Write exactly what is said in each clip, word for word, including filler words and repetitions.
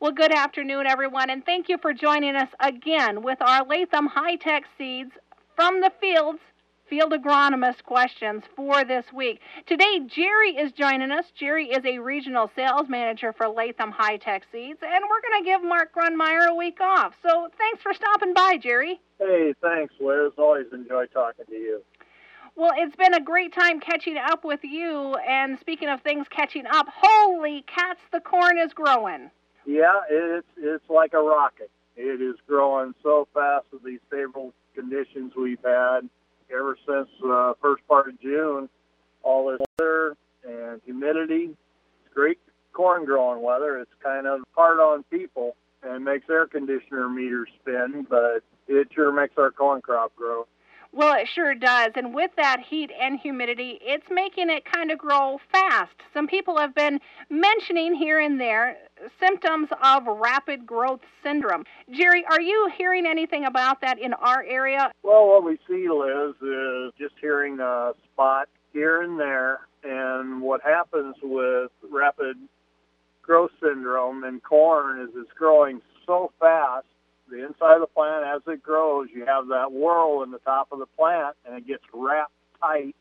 Well, good afternoon, everyone, and thank you for joining us again with our Latham High-Tech Seeds from the Fields Field Agronomist questions for this week. Today, Jerry is joining us. Jerry is a regional sales manager for Latham High-Tech Seeds, and we're going to give Mark Grunmeyer a week off. So thanks for stopping by, Jerry. Hey, thanks, Liz. Always enjoy talking to you. Well, it's been a great time catching up with you, and speaking of things catching up, holy cats, the corn is growing. Yeah, it's it's like a rocket. It is growing so fast with these favorable conditions we've had ever since the uh, first part of June. All this weather and humidity. It's great corn growing weather. It's kind of hard on people and makes air conditioner meters spin, but it sure makes our corn crop grow. Well, it sure does. And with that heat and humidity, it's making it kind of grow fast. Some people have been mentioning here and there symptoms of rapid growth syndrome. Jerry, are you hearing anything about that in our area? Well, what we see, Liz, is just hearing a spot here and there. And what happens with rapid growth syndrome in corn is it's growing so fast. The inside of the plant, as it grows, you have that whorl in the top of the plant, and it gets wrapped tight.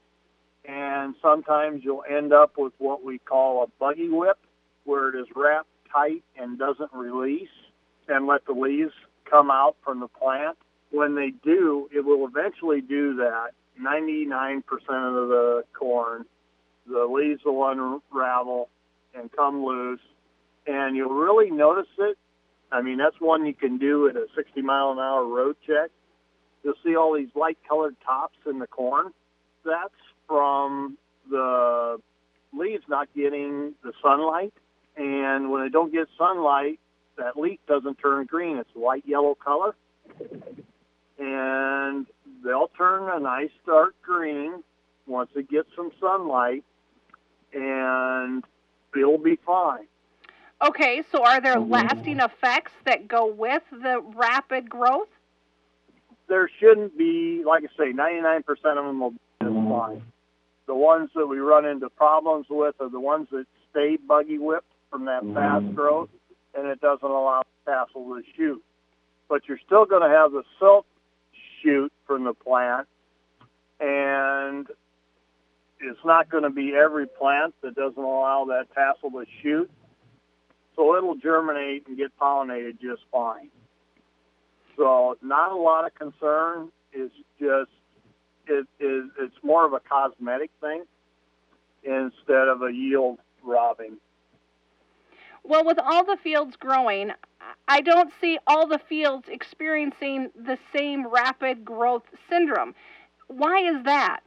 And sometimes you'll end up with what we call a buggy whip, where it is wrapped tight and doesn't release and let the leaves come out from the plant. When they do, it will eventually do that. ninety-nine percent of the corn, the leaves will unravel and come loose, and you'll really notice it. I mean, that's one you can do at a sixty mile an hour road check. You'll see all these light colored tops in the corn. That's from the leaves not getting the sunlight. And when they don't get sunlight, that leaf doesn't turn green. It's light yellow color. And they'll turn a nice dark green once it gets some sunlight, and it'll be fine. Okay, so are there lasting effects that go with the rapid growth? There shouldn't be. Like I say, ninety-nine percent of them will be just fine. The ones that we run into problems with are the ones that stay buggy whipped from that fast growth, and it doesn't allow the tassel to shoot. But you're still going to have the silk shoot from the plant, and it's not going to be every plant that doesn't allow that tassel to shoot. So it'll germinate and get pollinated just fine. So not a lot of concern. It's just it is it's more of a cosmetic thing instead of a yield robbing. Well, with all the fields growing, I don't see all the fields experiencing the same rapid growth syndrome. Why is that?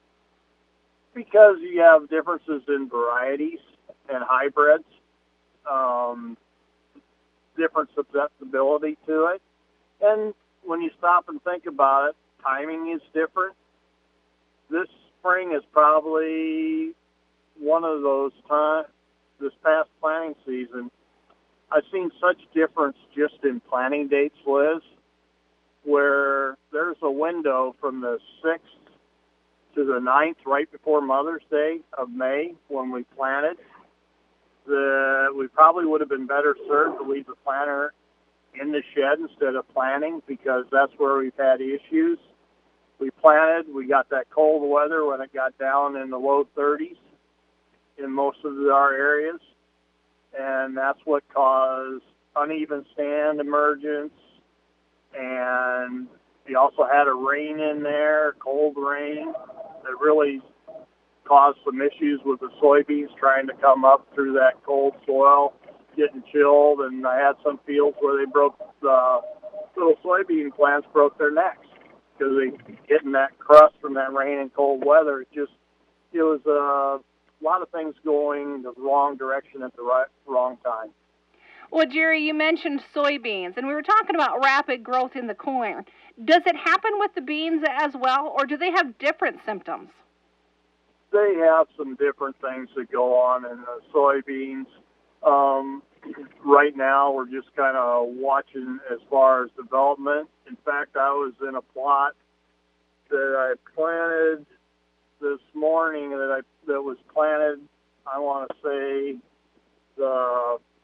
Because you have differences in varieties and hybrids. Um, different susceptibility to it. And when you stop and think about it, timing is different. This spring is probably one of those times, this past planting season, I've seen such difference just in planting dates, Liz, where there's a window from the sixth to the ninth, right before Mother's Day of May, when we planted. The, we probably would have been better served to leave the planter in the shed instead of planting, because that's where we've had issues. We planted, we got that cold weather when it got down in the low thirties in most of our areas, and that's what caused uneven stand emergence. And we also had a rain in there, cold rain, that really caused some issues with the soybeans trying to come up through that cold soil, getting chilled. And I had some fields where they broke, the little soybean plants broke their necks because they getting that crust from that rain and cold weather. It just, it was a lot of things going the wrong direction at the right, wrong time. Well, Jerry, you mentioned soybeans, and we were talking about rapid growth in the corn. Does it happen with the beans as well, or do they have different symptoms? They have some different things that go on in the soybeans. Um, right now, we're just kind of watching as far as development. In fact, I was in a plot that I planted this morning that I that was planted, I want to say, the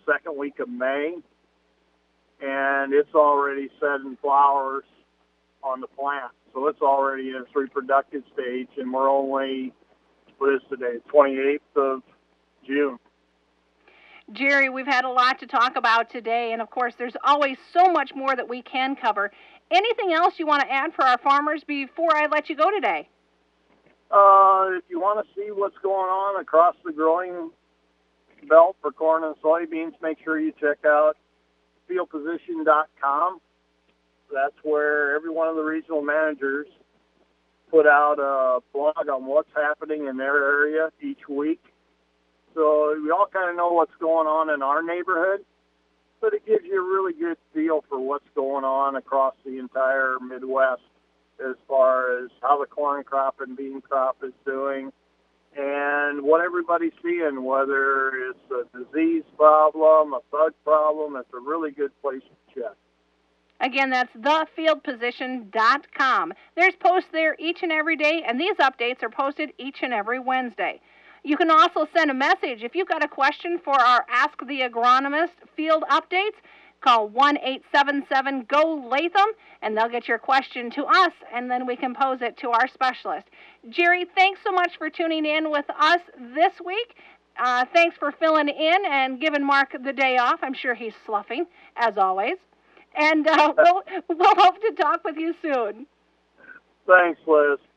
second week of May, and it's already setting flowers on the plant. So it's already in its reproductive stage, and we're only, what is today, twenty-eighth of June. Jerry, we've had a lot to talk about today, and of course there's always so much more that we can cover. Anything else you want to add for our farmers before I let you go today? Uh, if you want to see what's going on across the growing belt for corn and soybeans, make sure you check out field position dot com. That's where every one of the regional managers put out a blog on what's happening in their area each week. So we all kind of know what's going on in our neighborhood, but it gives you a really good feel for what's going on across the entire Midwest as far as how the corn crop and bean crop is doing and what everybody's seeing, whether it's a disease problem, a bug problem. It's a really good place to check. Again, that's the field position dot com. There's posts there each and every day, and these updates are posted each and every Wednesday. You can also send a message. If you've got a question for our Ask the Agronomist field updates, call one eight seven seven, G O, Latham, and they'll get your question to us, and then we can pose it to our specialist. Jerry, thanks so much for tuning in with us this week. Uh, thanks for filling in and giving Mark the day off. I'm sure he's sloughing, as always. And uh, we'll, we'll hope to talk with you soon. Thanks, Liz.